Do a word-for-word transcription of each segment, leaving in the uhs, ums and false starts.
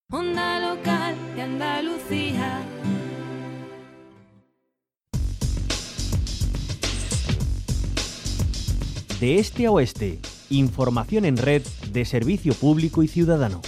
Onda local de Andalucía. De este a oeste, información en red de servicio público y ciudadano.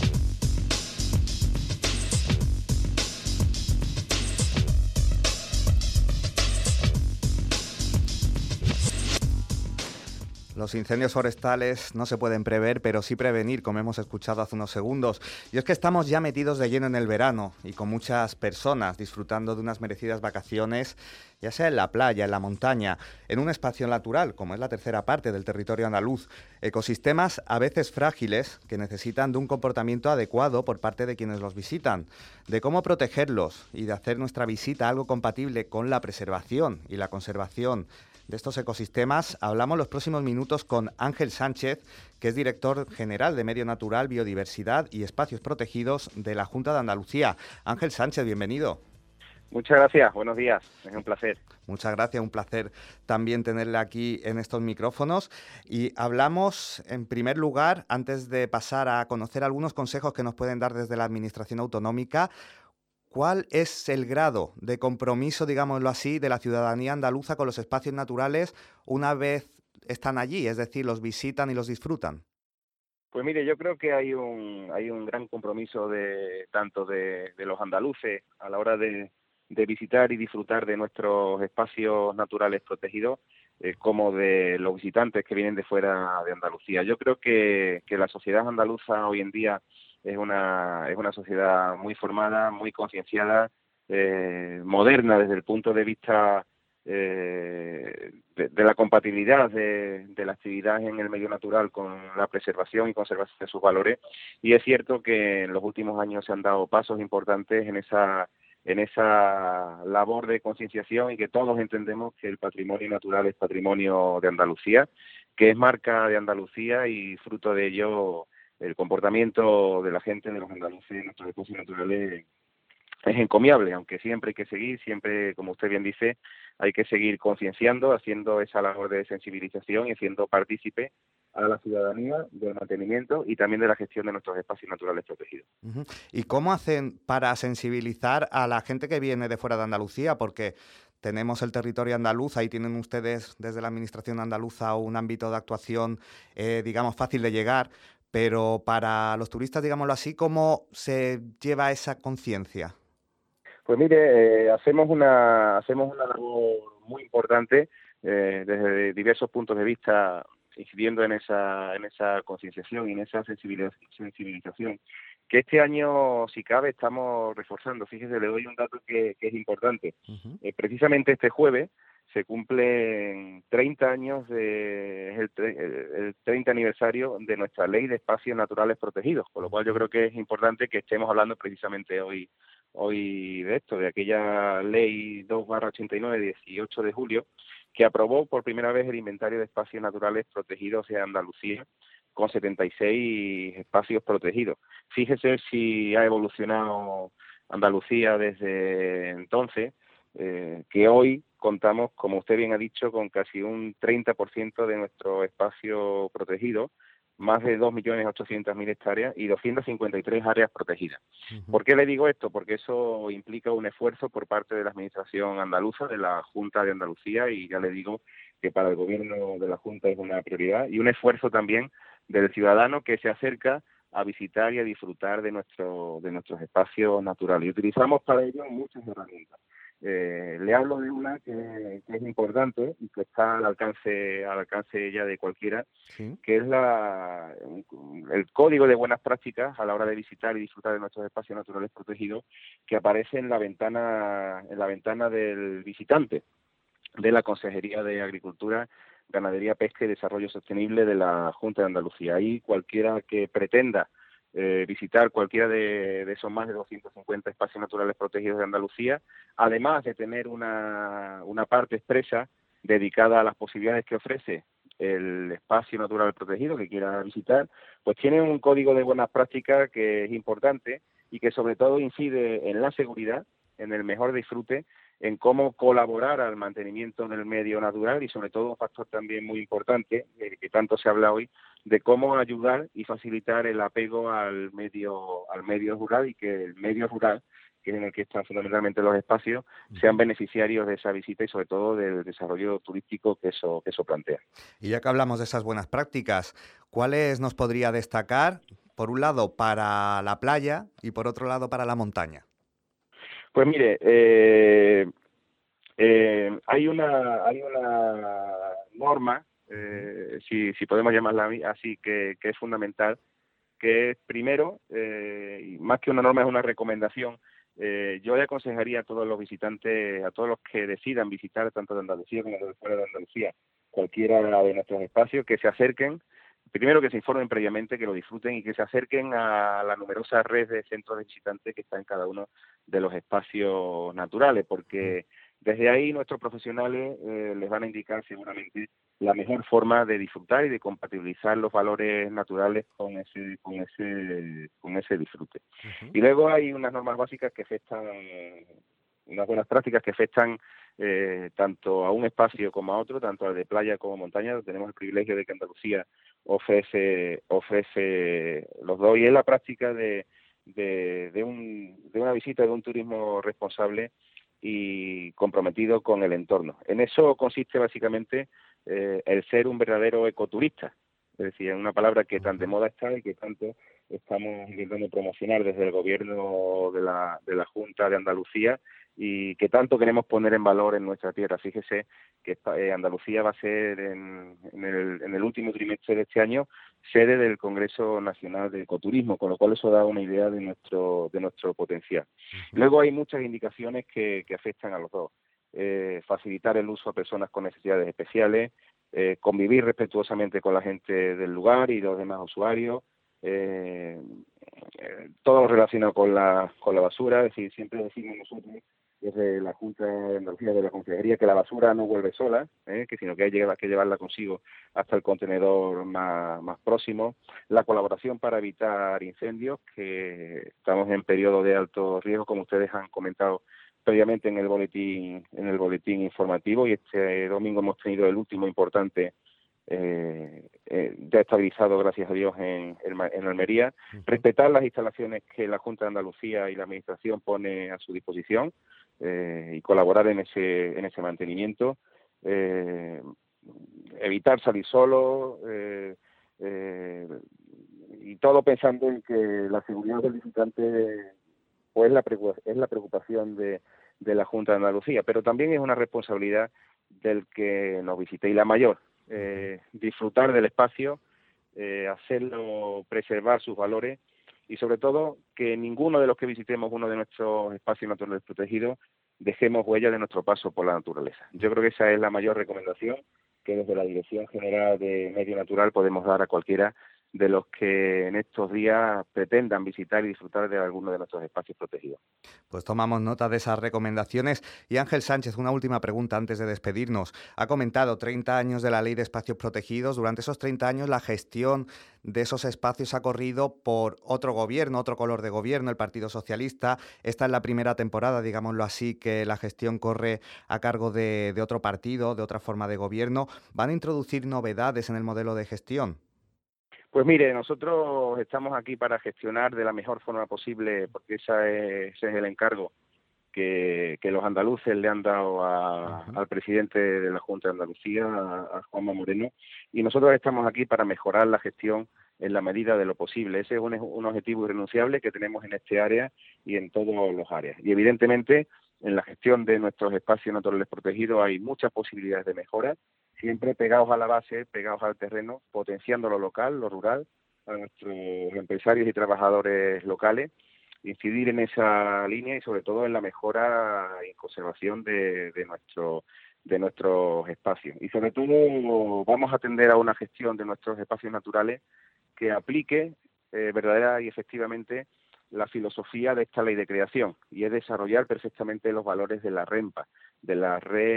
Los incendios forestales no se pueden prever, pero sí prevenir, como hemos escuchado hace unos segundos. Y es que estamos ya metidos de lleno en el verano y con muchas personas disfrutando de unas merecidas vacaciones, ya sea en la playa, en la montaña, en un espacio natural, como es la tercera parte del territorio andaluz. Ecosistemas a veces frágiles que necesitan de un comportamiento adecuado por parte de quienes los visitan, de cómo protegerlos y de hacer nuestra visita algo compatible con la preservación y la conservación de estos ecosistemas. Hablamos los próximos minutos con Ángel Sánchez, que es director general de Medio Natural, Biodiversidad y Espacios Protegidos de la Junta de Andalucía. Ángel Sánchez, bienvenido. Muchas gracias, buenos días, es un placer. Muchas gracias, un placer también tenerle aquí en estos micrófonos. Y hablamos, en primer lugar, antes de pasar a conocer algunos consejos que nos pueden dar desde la Administración Autonómica, ¿cuál es el grado de compromiso, digámoslo así, de la ciudadanía andaluza con los espacios naturales una vez están allí? Es decir, los visitan y los disfrutan. Pues mire, yo creo que hay un hay un gran compromiso de tanto de, de los andaluces a la hora de, de visitar y disfrutar de nuestros espacios naturales protegidos, eh, como de los visitantes que vienen de fuera de Andalucía. Yo creo que, que la sociedad andaluza hoy en día es una es una sociedad muy formada, muy concienciada, eh, moderna desde el punto de vista eh, de, de la compatibilidad de, de la actividad en el medio natural con la preservación y conservación de sus valores. Y es cierto que en los últimos años se han dado pasos importantes en esa en esa labor de concienciación y que todos entendemos que el patrimonio natural es patrimonio de Andalucía, que es marca de Andalucía y fruto de ello el comportamiento de la gente, de los andaluces en nuestros espacios naturales es encomiable, aunque siempre hay que seguir, siempre, como usted bien dice, hay que seguir concienciando, haciendo esa labor de sensibilización y haciendo partícipe a la ciudadanía del mantenimiento y también de la gestión de nuestros espacios naturales protegidos. Uh-huh. ¿Y cómo hacen para sensibilizar a la gente que viene de fuera de Andalucía? Porque tenemos el territorio andaluz, ahí tienen ustedes desde la Administración andaluza un ámbito de actuación, eh, digamos, fácil de llegar, pero para los turistas, digámoslo así, ¿cómo se lleva esa conciencia? Pues mire, eh, hacemos una hacemos una labor muy importante eh, desde diversos puntos de vista, incidiendo en esa en esa concienciación y en esa sensibilización, que este año, si cabe, estamos reforzando. Fíjese, le doy un dato que, que es importante. Uh-huh. Eh, precisamente este jueves se cumplen treinta años, de, es el, el treinta aniversario de nuestra Ley de Espacios Naturales Protegidos, con lo cual yo creo que es importante que estemos hablando precisamente hoy hoy de esto, de aquella ley dos barra ochenta y nueve, dieciocho de julio, que aprobó por primera vez el inventario de espacios naturales protegidos de Andalucía, con setenta y seis espacios protegidos. Fíjese si ha evolucionado Andalucía desde entonces, eh, que hoy contamos, como usted bien ha dicho, con casi un treinta por ciento de nuestro espacio protegido, más de dos millones ochocientas mil hectáreas y doscientas cincuenta y tres áreas protegidas. Uh-huh. ¿Por qué le digo esto? Porque eso implica un esfuerzo por parte de la Administración andaluza, de la Junta de Andalucía, y ya le digo que para el Gobierno de la Junta es una prioridad, y un esfuerzo también del ciudadano que se acerca a visitar y a disfrutar de, nuestro, de nuestros espacios naturales. Y utilizamos para ello muchas herramientas. Eh, le hablo de una que, que es importante y que está al alcance al alcance ya de cualquiera, ¿sí? Que es la el código de buenas prácticas a la hora de visitar y disfrutar de nuestros espacios naturales protegidos, que aparece en la ventana en la ventana del visitante de la Consejería de Agricultura, Ganadería, Pesca y Desarrollo Sostenible de la Junta de Andalucía. Ahí cualquiera que pretenda Eh, visitar cualquiera de, de esos más de doscientos cincuenta espacios naturales protegidos de Andalucía, además de tener una, una parte expresa dedicada a las posibilidades que ofrece el espacio natural protegido que quiera visitar, pues tiene un código de buenas prácticas que es importante y que sobre todo incide en la seguridad, en el mejor disfrute, en cómo colaborar al mantenimiento del medio natural y sobre todo un factor también muy importante, eh, que tanto se habla hoy, de cómo ayudar y facilitar el apego al medio, al medio rural y que el medio rural, que es en el que están fundamentalmente los espacios, sean beneficiarios de esa visita y sobre todo del desarrollo turístico que eso, que eso plantea. Y ya que hablamos de esas buenas prácticas, ¿cuáles nos podría destacar, por un lado, para la playa y por otro lado, para la montaña? Pues mire, eh, eh, hay una hay una norma, eh, si, si podemos llamarla así, que, que es fundamental, que es primero, eh, y más que una norma es una recomendación. Eh, yo le aconsejaría a todos los visitantes, a todos los que decidan visitar tanto de Andalucía como de fuera de Andalucía, cualquiera de nuestros espacios, que se acerquen, primero que se informen previamente, que lo disfruten y que se acerquen a la numerosa red de centros de visitantes que está en cada uno de los espacios naturales, porque desde ahí nuestros profesionales eh, les van a indicar seguramente la mejor forma de disfrutar y de compatibilizar los valores naturales con ese con ese con ese disfrute. Uh-huh. Y luego hay unas normas básicas que afectan, unas buenas prácticas que afectan eh, tanto a un espacio como a otro, tanto al de playa como montaña. Tenemos el privilegio de que Andalucía ofrece ofrece los dos, y es la práctica de de, de, un, de una visita, de un turismo responsable y comprometido con el entorno. En eso consiste básicamente eh, el ser un verdadero ecoturista, es decir, una palabra que tan de moda está y que tanto estamos intentando promocionar desde el gobierno de la, de la Junta de Andalucía y que tanto queremos poner en valor en nuestra tierra. Fíjese que eh, Andalucía va a ser en, en, el, en el último trimestre de este año sede del Congreso Nacional de Ecoturismo, con lo cual eso da una idea de nuestro de nuestro potencial. Uh-huh. Luego hay muchas indicaciones que, que afectan a los dos. Eh, facilitar el uso a personas con necesidades especiales, eh, convivir respetuosamente con la gente del lugar y los demás usuarios, eh, eh, todo lo relacionado con la, con la basura, es decir, siempre decimos nosotros desde la Junta de Andalucía, de la Consejería, que la basura no vuelve sola, ¿eh? que sino que hay que llevarla consigo hasta el contenedor más, más próximo. La colaboración para evitar incendios, que estamos en periodo de alto riesgo, como ustedes han comentado previamente en el boletín en el boletín informativo, y este domingo hemos tenido el último importante eh, eh, ya estabilizado, gracias a Dios, en, en Almería. Uh-huh. Respetar las instalaciones que la Junta de Andalucía y la Administración pone a su disposición eh, y colaborar en ese en ese mantenimiento. Eh, evitar salir solo eh, eh, y todo pensando en que la seguridad del visitante pues la es la preocupación de, de la Junta de Andalucía, pero también es una responsabilidad del que nos visite, y la mayor, eh, disfrutar del espacio, eh, hacerlo, preservar sus valores y sobre todo que ninguno de los que visitemos uno de nuestros espacios naturales protegidos dejemos huella de nuestro paso por la naturaleza. Yo creo que esa es la mayor recomendación que desde la Dirección General de Medio Natural podemos dar a cualquiera de los que en estos días pretendan visitar y disfrutar de alguno de nuestros espacios protegidos. Pues tomamos nota de esas recomendaciones. Y Ángel Sánchez, una última pregunta antes de despedirnos. Ha comentado treinta años de la Ley de Espacios Protegidos. Durante esos treinta años la gestión de esos espacios ha corrido por otro gobierno, otro color de gobierno, el Partido Socialista. Esta es la primera temporada, digámoslo así, que la gestión corre a cargo de, de otro partido, de otra forma de gobierno. ¿Van a introducir novedades en el modelo de gestión? Pues mire, nosotros estamos aquí para gestionar de la mejor forma posible, porque esa es, ese es el encargo que, que los andaluces le han dado a, uh-huh. al presidente de la Junta de Andalucía, a, a Juanma Moreno, y nosotros estamos aquí para mejorar la gestión en la medida de lo posible. Ese es un, un objetivo irrenunciable que tenemos en este área y en todos los áreas. Y evidentemente, en la gestión de nuestros espacios naturales protegidos hay muchas posibilidades de mejora, siempre pegados a la base, pegados al terreno, potenciando lo local, lo rural, a nuestros empresarios y trabajadores locales, incidir en esa línea y sobre todo en la mejora y conservación de, de, nuestro, de nuestros espacios. Y sobre todo vamos a atender a una gestión de nuestros espacios naturales que aplique eh, verdadera y efectivamente la filosofía de esta ley de creación, y es desarrollar perfectamente los valores de la REMPA, de la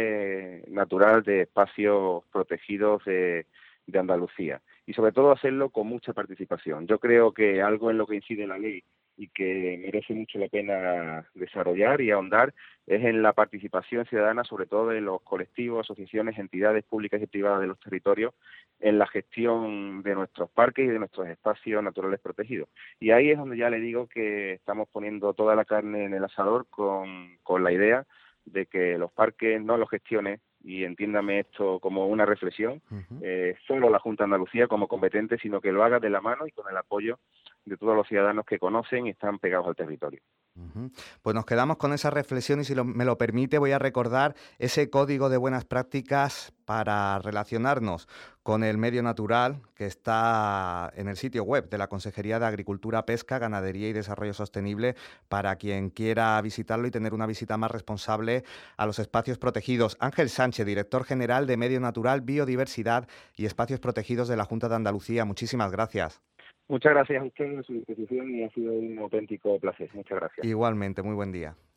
Red Natural de Espacios Protegidos de, de Andalucía, y sobre todo hacerlo con mucha participación. Yo creo que algo en lo que incide la ley y que merece mucho la pena desarrollar y ahondar es en la participación ciudadana, sobre todo de los colectivos, asociaciones, entidades públicas y privadas de los territorios en la gestión de nuestros parques y de nuestros espacios naturales protegidos. Y ahí es donde ya le digo que estamos poniendo toda la carne en el asador con, con la idea de que los parques no los gestione, y entiéndame esto como una reflexión, uh-huh. eh, solo la Junta de Andalucía como competente, sino que lo haga de la mano y con el apoyo de todos los ciudadanos que conocen y están pegados al territorio. Uh-huh. Pues nos quedamos con esa reflexión y si lo, me lo permite voy a recordar ese código de buenas prácticas para relacionarnos con el medio natural que está en el sitio web de la Consejería de Agricultura, Pesca, Ganadería y Desarrollo Sostenible para quien quiera visitarlo y tener una visita más responsable a los espacios protegidos. Ángel Sánchez, director general de Medio Natural, Biodiversidad y Espacios Protegidos de la Junta de Andalucía. Muchísimas gracias. Muchas gracias a usted por su disposición y ha sido un auténtico placer. Muchas gracias. Igualmente, muy buen día.